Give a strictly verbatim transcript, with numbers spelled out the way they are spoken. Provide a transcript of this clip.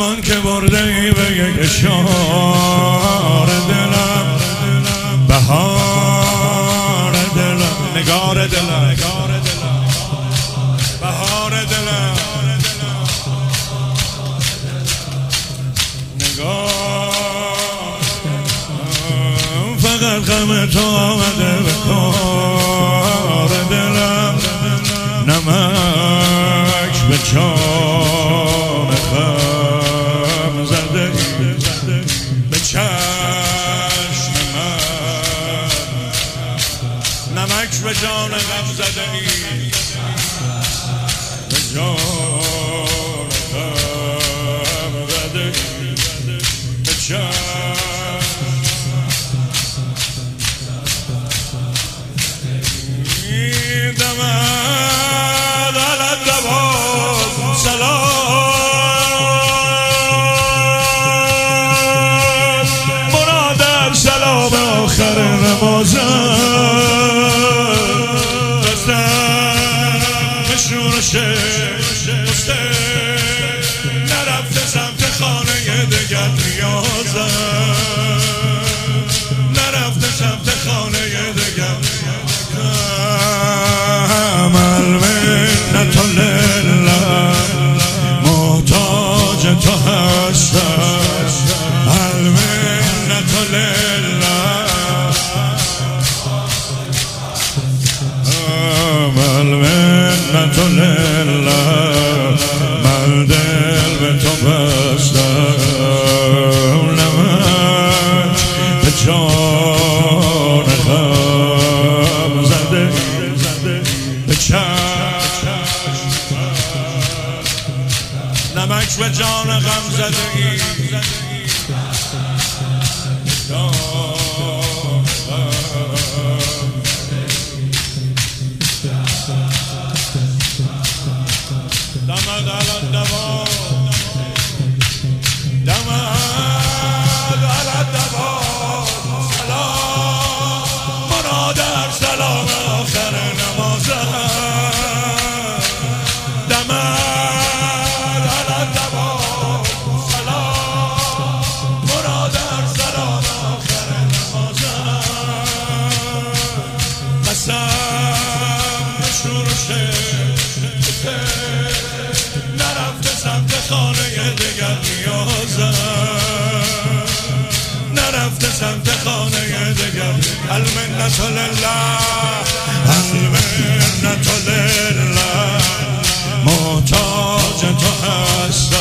زمان که برده ای به یک اشار دلم، بهار دلم، نگار دلم، بهار دلم، نگار، فقط غم تو آمده به کار دلم، نمک به جان غم زده به چشم من، نمک به جان غم زده به جان غم زده به چشم دمد على الدوام سلام، مرادم سلام آخر نمازم، دستم شورشه نرفته سمت خانه دگر نیازم، نرفته سمت خانه دگر المنت لله، محتاج تو هستم، المنت لله، المنت لله، من دل به تو بستم، نمک به جان غم زده به چشم، نمک به جان غم زده ای دمد علی الدوام، دمد علی الدوام سلام، مرادم سلام آخر نمازم، دمد علی الدوام سلام، مرادم سلام آخر نمازم، قسم شورشه نرفته سمت خانه دگر نیازم، نرفته سمت خانه دگر، المنت لله، المنت لله، محتاج تو هست